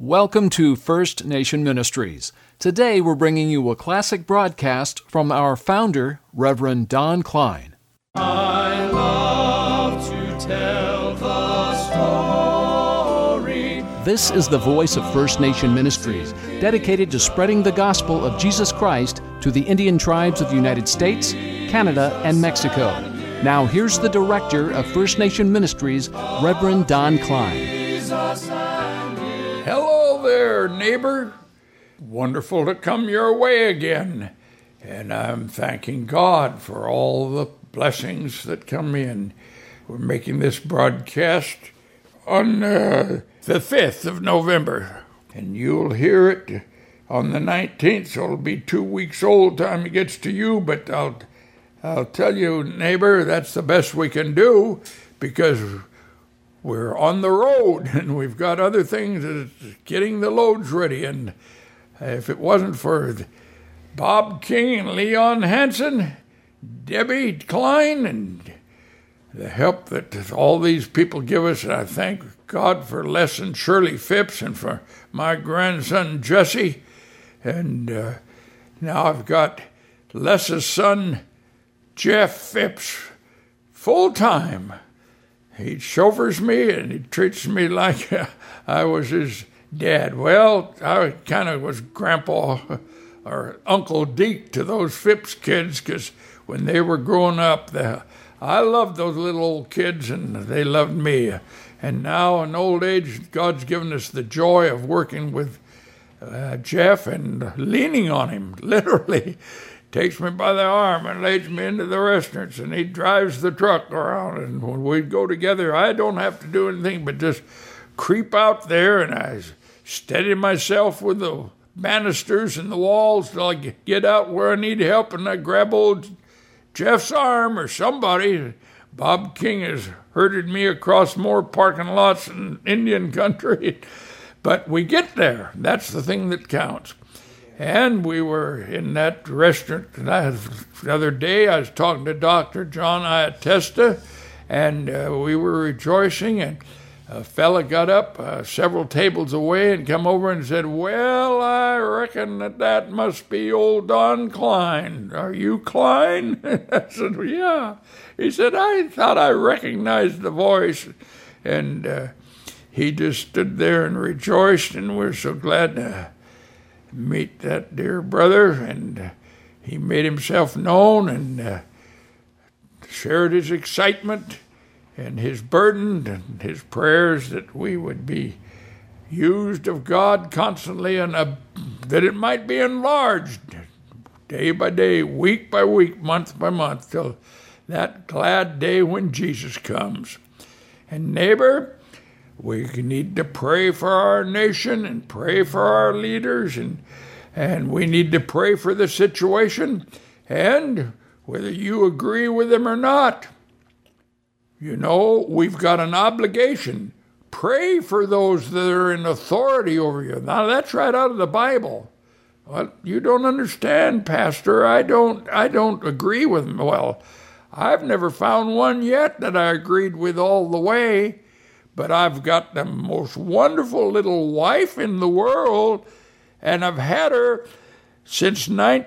Welcome to First Nation Ministries. Today we're bringing you a classic broadcast from our founder, Reverend Don Klein. I love to tell the story. This is the voice of First Nation Ministries, dedicated to spreading the gospel of Jesus Christ to the Indian tribes of the United States, Canada, and Mexico. Now here's the director of First Nation Ministries, Reverend Don Klein. Hello there, neighbor. Wonderful to come your way again. And I'm thanking God for all the blessings that come in. We're making this broadcast on the 5th of November. And you'll hear it on the 19th, so it'll be 2 weeks old time it gets to you. But I'll tell you, neighbor, that's the best we can do because we're on the road, and we've got other things, getting the loads ready. And if it wasn't for Bob King and Leon Hansen, Debbie Klein, and the help that all these people give us, and I thank God for Les and Shirley Phipps and for my grandson Jesse. And now I've got Les's son, Jeff Phipps, full-time. He chauffeurs me and he treats me like I was his dad. Well, I kind of was Grandpa or Uncle Deke to those Phipps kids because when they were growing up, I loved those little old kids and they loved me. And now in old age, God's given us the joy of working with Jeff and leaning on him, literally. Takes me by the arm and leads me into the restaurants, and he drives the truck around. And when we go together, I don't have to do anything but just creep out there, and I steady myself with the banisters and the walls till I get out where I need help, and I grab old Jeff's arm or somebody. Bob King has herded me across more parking lots in Indian country, but we get there. That's the thing that counts. And we were in that restaurant the other day. I was talking to Dr. John Iatesta, and we were rejoicing, and a fella got up several tables away and come over and said, "Well, I reckon that must be old Don Klein. Are you Klein?" I said, "Yeah." He said, "I thought I recognized the voice." And he just stood there and rejoiced, and we're so glad to meet that dear brother, and he made himself known and shared his excitement and his burden and his prayers that we would be used of God constantly and that it might be enlarged day by day, week by week, month by month, till that glad day when Jesus comes. And neighbor, we need to pray for our nation and pray for our leaders, and we need to pray for the situation, and whether you agree with them or not, you know, we've got an obligation. Pray for those that are in authority over you. Now, that's right out of the Bible. Well, you don't understand, Pastor. I don't agree with them. Well, I've never found one yet that I agreed with all the way. But I've got the most wonderful little wife in the world, and I've had her since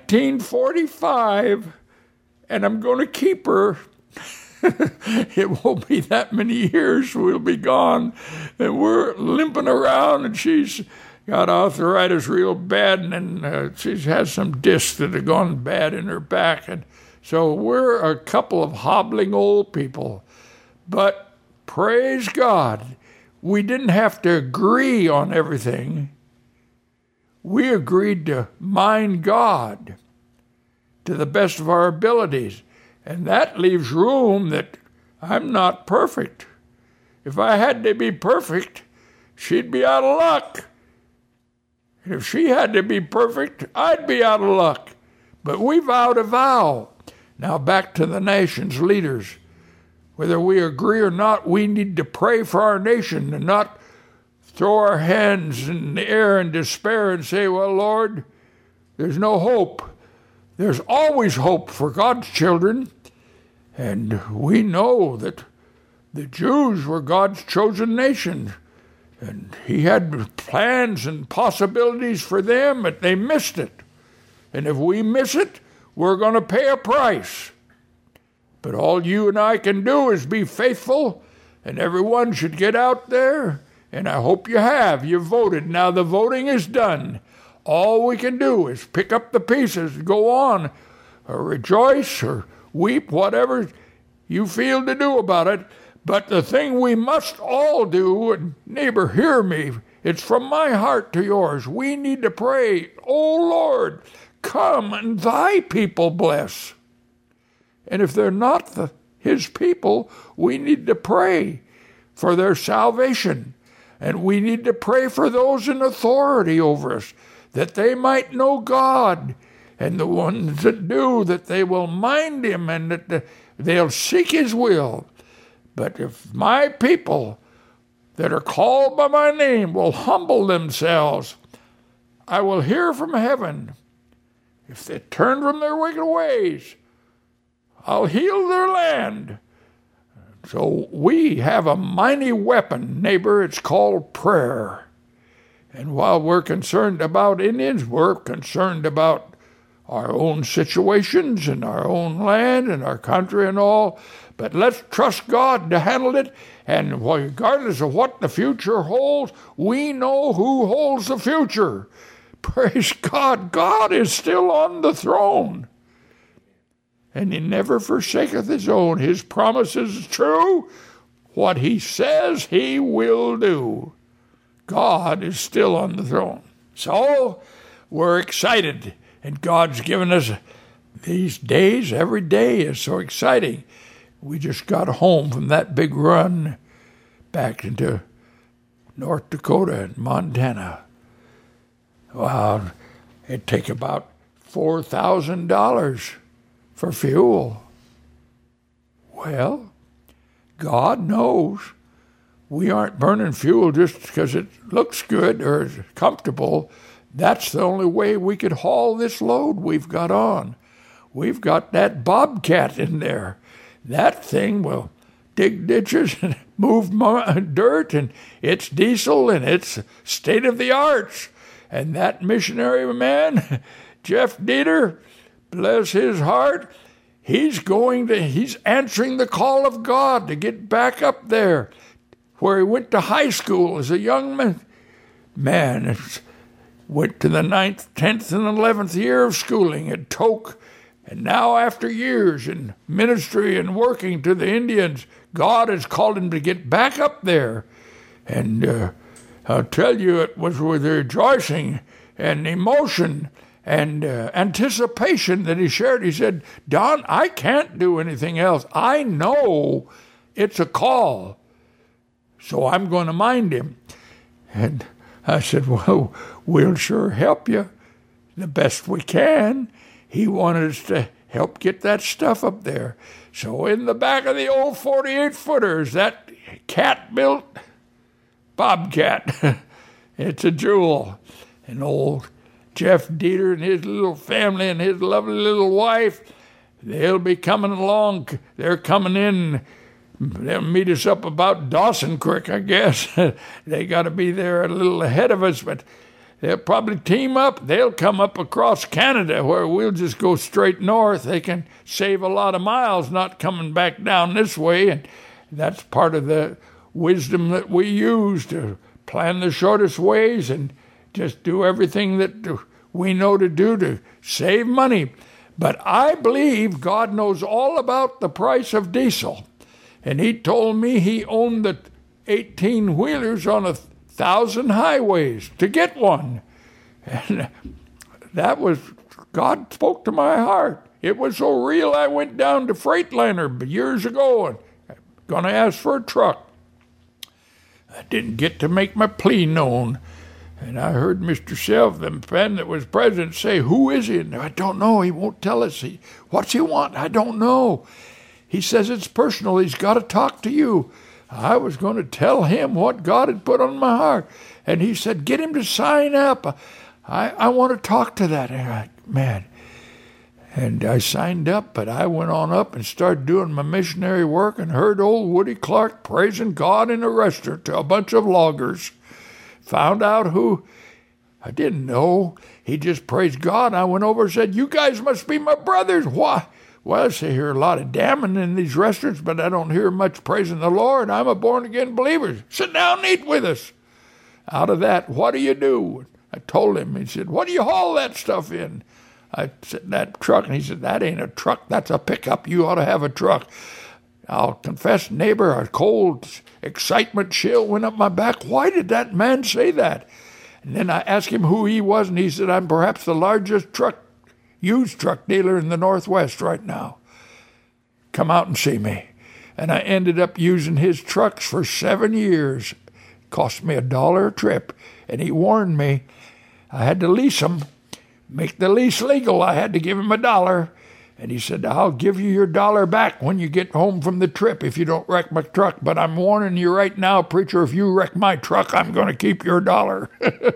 1945, and I'm going to keep her. It won't be that many years we'll be gone, and we're limping around, and she's got arthritis real bad, and she has some discs that have gone bad in her back, and so we're a couple of hobbling old people. But praise God, we didn't have to agree on everything. We agreed to mind God to the best of our abilities. And that leaves room that I'm not perfect. If I had to be perfect, she'd be out of luck. And if she had to be perfect, I'd be out of luck. But we vowed a vow. Now back to the nation's leaders. Whether we agree or not, we need to pray for our nation and not throw our hands in the air in despair and say, "Well, Lord, there's no hope." There's always hope for God's children. And we know that the Jews were God's chosen nation. And he had plans and possibilities for them, but they missed it. And if we miss it, we're going to pay a price. But all you and I can do is be faithful, and everyone should get out there, and I hope you have. You voted. Now the voting is done. All we can do is pick up the pieces, go on, or rejoice, or weep, whatever you feel to do about it. But the thing we must all do, and neighbor, hear me, it's from my heart to yours. We need to pray, "Oh Lord, come and thy people bless." And if they're not his people, we need to pray for their salvation. And we need to pray for those in authority over us, that they might know God. And the ones that do, that they will mind him and that they'll seek his will. But if my people that are called by my name will humble themselves, I will hear from heaven. If they turn from their wicked ways, I'll heal their land. So we have a mighty weapon, neighbor. It's called prayer. And while we're concerned about Indians, we're concerned about our own situations and our own land and our country and all. But let's trust God to handle it. And regardless of what the future holds, we know who holds the future. Praise God. God is still on the throne. And he never forsaketh his own. His promise is true. What he says he will do. God is still on the throne. So we're excited. And God's given us these days. Every day is so exciting. We just got home from that big run back into North Dakota and Montana. Wow, it'd take about $4,000 for fuel. Well, God knows we aren't burning fuel just because it looks good or is comfortable. That's the only way we could haul this load we've got on. We've got that Bobcat in there. That thing will dig ditches and move dirt, and it's diesel, and it's state-of-the-art. And that missionary man, Jeff Dieter, bless his heart, he's answering the call of God to get back up there where he went to high school as a young man. Went to the 9th, 10th, and 11th year of schooling at Tok. And now after years in ministry and working to the Indians, God has called him to get back up there. And I'll tell you, it was with rejoicing and emotion and anticipation that he shared. He said, "Don, I can't do anything else. I know it's a call, so I'm going to mind him." And I said, "Well, we'll sure help you the best we can." He wanted us to help get that stuff up there. So in the back of the old 48-footers, that cat-built Bobcat, it's a jewel. And old Jeff Dieter and his little family and his lovely little wife, they'll be coming along. They're coming in. They'll meet us up about Dawson Creek, I guess. They got to be there a little ahead of us, but they'll probably team up. They'll come up across Canada where we'll just go straight north. They can save a lot of miles not coming back down this way, and that's part of the wisdom that we use to plan the shortest ways and just do everything that we know to do to save money. But I believe God knows all about the price of diesel. And he told me he owned the 18-wheelers on 1,000 highways to get one. And that was, God spoke to my heart. It was so real, I went down to Freightliner years ago and going to ask for a truck. I didn't get to make my plea known. And I heard Mr. Self, the man that was president, say, "Who is he?" And I don't know. He won't tell us. What's he want? I don't know. He says it's personal. He's got to talk to you. I was going to tell him what God had put on my heart. And he said, "Get him to sign up. I want to talk to that." Man. And I signed up, but I went on up and started doing my missionary work and heard old Woody Clark praising God in a restaurant to a bunch of loggers. found out who. I didn't know. He just praised God. I went over and said, "You guys must be my brothers." Why? Well, I hear a lot of damning in these restaurants, but I don't hear much praising the Lord. I'm a born-again believer. Sit down and eat with us. Out of that, what do you do? I told him. He said, "What do you haul that stuff in?" I said, "That truck." And he said, "That ain't a truck. That's a pickup. You ought to have a truck." I'll confess, neighbor, a cold excitement chill went up my back. Why did that man say that? And then I asked him who he was, and he said, "I'm perhaps the largest used truck dealer in the Northwest right now. Come out and see me." And I ended up using his trucks for 7 years. Cost me $1 a trip. And he warned me I had to lease them, make the lease legal. I had to give him $1. And he said, "I'll give you your $1 back when you get home from the trip if you don't wreck my truck. But I'm warning you right now, preacher, if you wreck my truck, I'm going to keep your $1.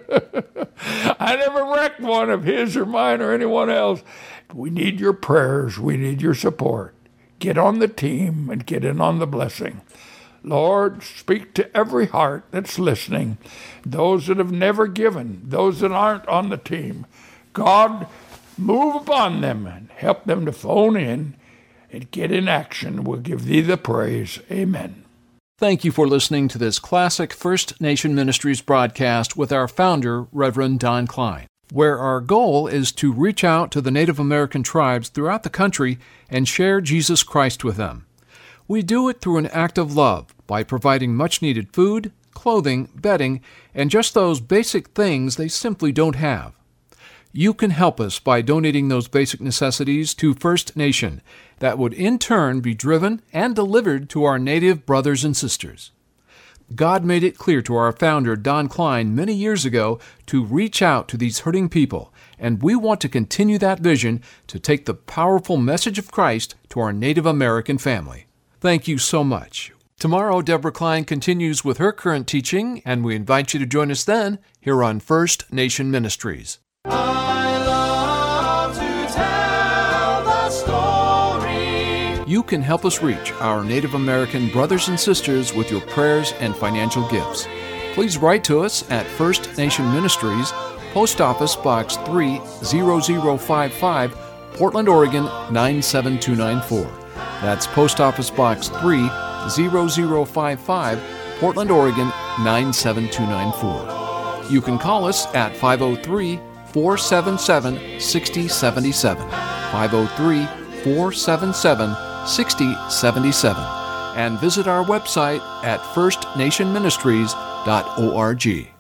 I never wrecked one of his or mine or anyone else. We need your prayers. We need your support. Get on the team and get in on the blessing. Lord, speak to every heart that's listening, those that have never given, those that aren't on the team. God, move upon them and help them to phone in and get in action. We'll give thee the praise. Amen. Thank you for listening to this classic First Nation Ministries broadcast with our founder, Reverend Don Klein, where our goal is to reach out to the Native American tribes throughout the country and share Jesus Christ with them. We do it through an act of love by providing much-needed food, clothing, bedding, and just those basic things they simply don't have. You can help us by donating those basic necessities to First Nation that would in turn be driven and delivered to our Native brothers and sisters. God made it clear to our founder, Don Klein, many years ago to reach out to these hurting people, and we want to continue that vision to take the powerful message of Christ to our Native American family. Thank you so much. Tomorrow, Deborah Klein continues with her current teaching, and we invite you to join us then here on First Nation Ministries. I love to tell the story. You can help us reach our Native American brothers and sisters with your prayers and financial gifts. Please write to us at First Nation Ministries, Post Office Box 30055, Portland, Oregon 97294. That's Post Office Box 30055, Portland, Oregon 97294. You can call us at 503-477-6077, 503-477-6077, and visit our website at firstnationministries.org.